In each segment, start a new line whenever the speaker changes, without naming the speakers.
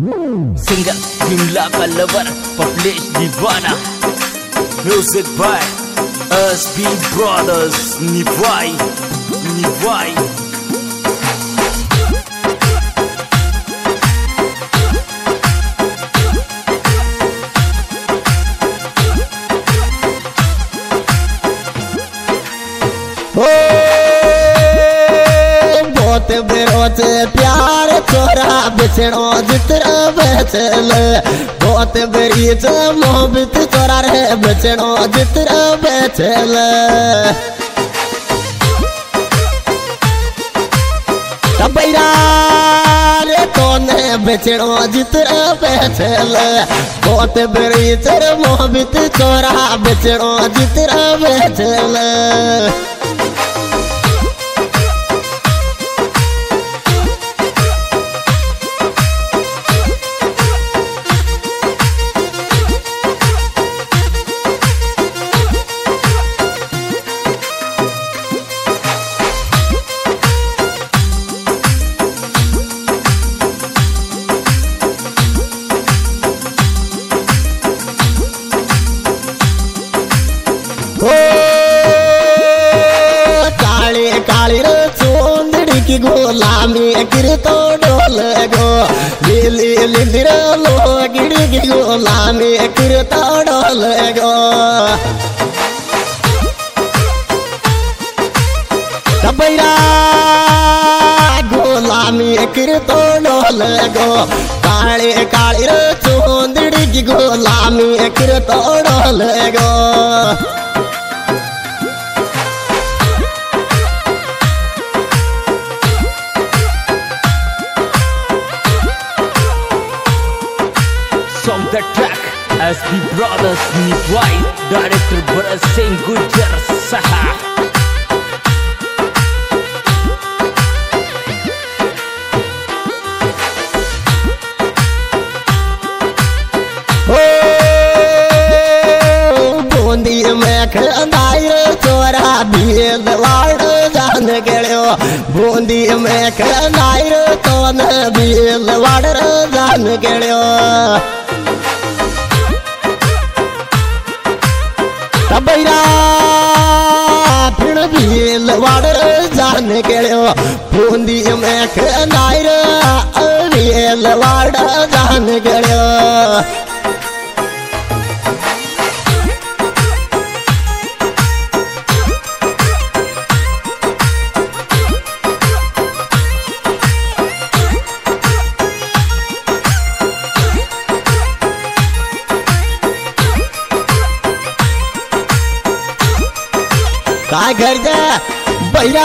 Singer Vimla का lover publish दीवाना। Music by SB Brothers निभाई निभाई।
बहुत बेरोज प्यार चोरा बिछड़ो जितना बेचल, बहुत बेरीज मोहब्बत चोरा रे बिछड़ो जितना बेचल। बैरा रे तोने बिछड़ो जितना बेचल, बहुत बेरीज मोहब्बत चोरा बिछड़ो जितना बेचल। काली काली रे चोंदड़ी की गोलामी गिर तो डोल गो, लीली लीली रे लोगिड़ी की गोलामी गिर तो डोल गो। बैरा गोलामी गिर तो डोल गो, काली काली रे चोंदड़ी की गोलामी गिर तो डोल गो।
Song the track SB Brothers निभाई। डायरेक्टर भरत सिंह गुर्जर सहा।
बूंदी में खंदाई चोरा भील वाड़ जान गयो, बूंदी में खंदाई तो न भील वाड़ जान गयो। बैरा फिर भील वाड़ जान गयो, बूंदी में खंदाई भील वाड़ जान गयो। का घर जा बैरा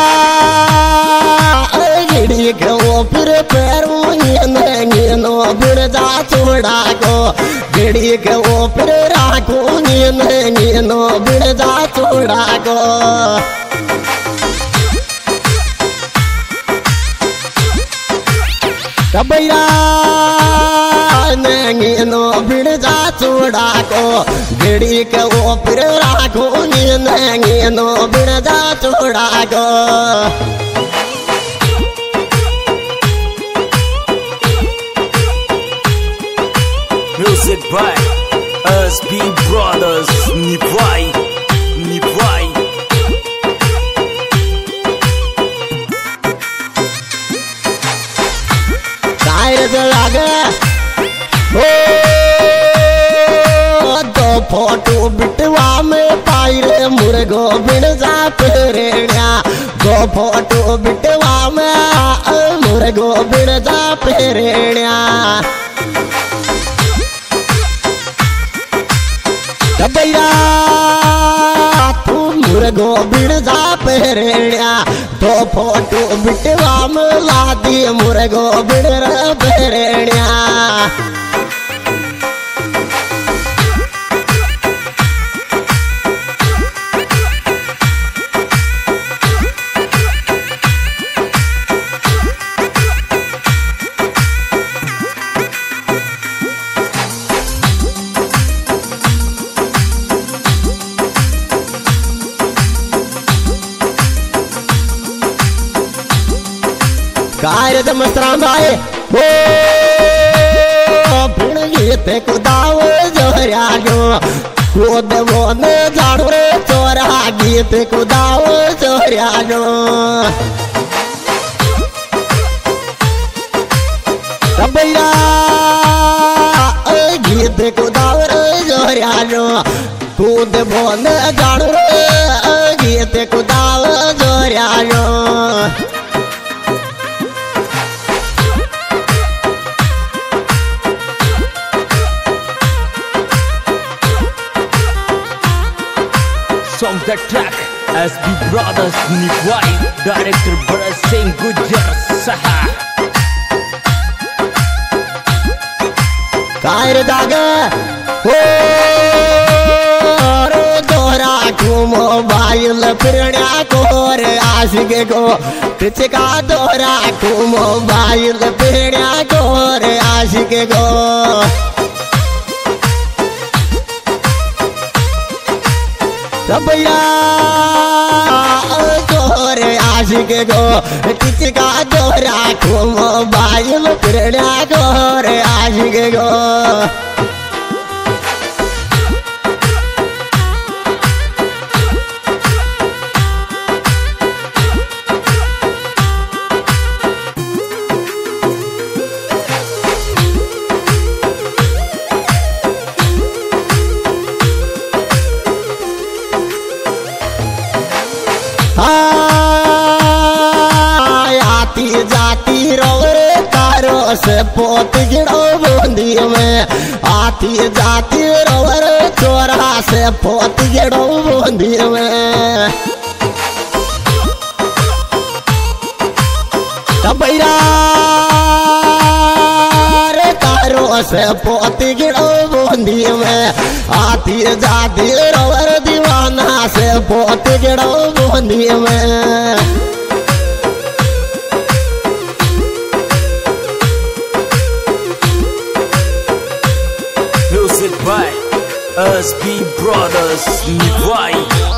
गिड़ी गो फिर पैरों नो फिर जा छोड़ा गो, गिड़ी गो फिर राखो नो फिर जा छोड़ा गो। बैरा नो फिर जा छोड़ा को, गिड़ी के वो फिर राखो नो फिर जा छोड़ा को।
म्यूजिक बाय एसबी ब्रदर्स निभाई निभाई।
लागे दो फोटो बिटवा में पायरे मुर्गो बिन जा पेरेण्या, दो फोटो बिटवा में मुर्गो बिन जा पेरेण्या। बैरा तू मुर्गो बिन जा पेरेण्या, दो फोटो बिटवा में लादी मुर्गो बिन पेरेण्या। कार्य मस्तराम भाई हो गीत कुदाव जोरिया गो खुद बोन झाड़ू रे चोरा गीत कुदाव जोरिया गो भैया गीत कुदाव जोरिया गो खुद बोन झाड़ू रे गीत कुदाव जोरिया गो
Song the track SB Brothers Nipwai Director Bharat Singh Gujjar Saha
कायर दागे हो रो दोरा को मोबाइल फिरण्या को रे आशिक को किचका दोरा को मोबाइल फिरण्या को रे आशिक को भैया गोरे आशिक गो किचका दोरा को मोबाइल फिरण्या गोरे आशिक गो आती जाती रोरे तारो से पोत गिड़ो बूंदी में आती जाती रोरे चोरा से पोत गिड़ो बूंदी में भैया रे तारो से पोत गिड़ो बूंदी में आती जाती रोरे दीवाना से पोत गिड़ो बूंदी में
Music by SB Brothers Nipwai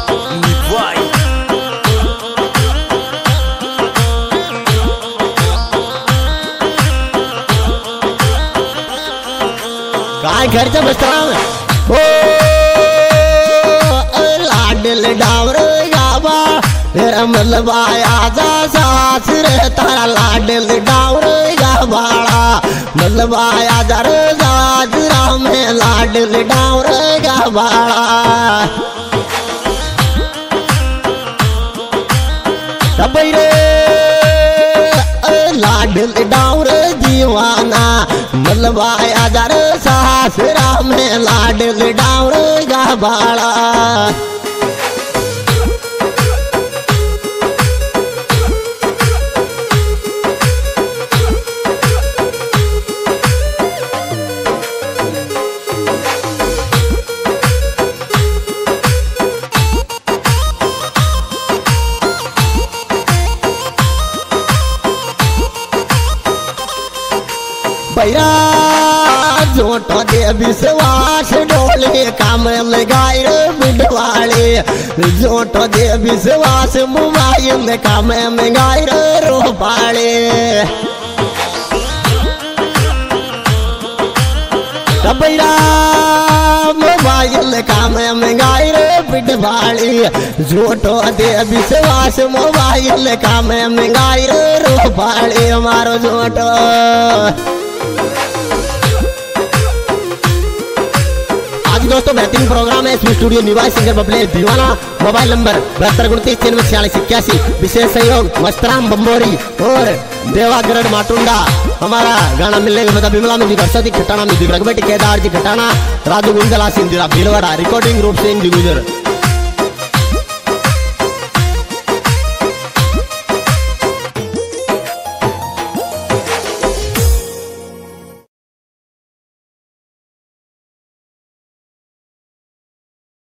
काय घरच्या बसता हो लाडल डावर गावा तेरा मतलब आया जा सास रे तारा लाडल डावर गावाड़ा मतलब आया जा रे जाजरा में लाडल डावर गावाड़ा तबई रे लाडल डावर दीवाना मतलब आया जा रे सासरा में लाडल डावर गावाड़ा भैया जोटो दे विश्वास डोले काम लगाए बिडवाले जोटो दे विश्वास मोबाइल काम लगाए रोपाले भैया मोबाइल काम लगाए बिडवाले जोटो दे विश्वास मोबाइल काम लगाए रोपाले मारो जोटो दोस्तों बेहतरीन प्रोग्राम है इसमें स्टूडियो निवास सिंगर बबले दीवाना मोबाइल नंबर 7229 विशेष सहयोग मस्तराम बम्बोरी और देवागढ़ माटुंडा हमारा गाना मिलने के मतलब बिमला म्यूजिक हर्षदी खटाना म्यूजिक रघुबेटी केदार जी खटाना राजू गुंजला सिंह भीलवाड़ा रिकॉर्डिंग रूप सिंह जी गुजर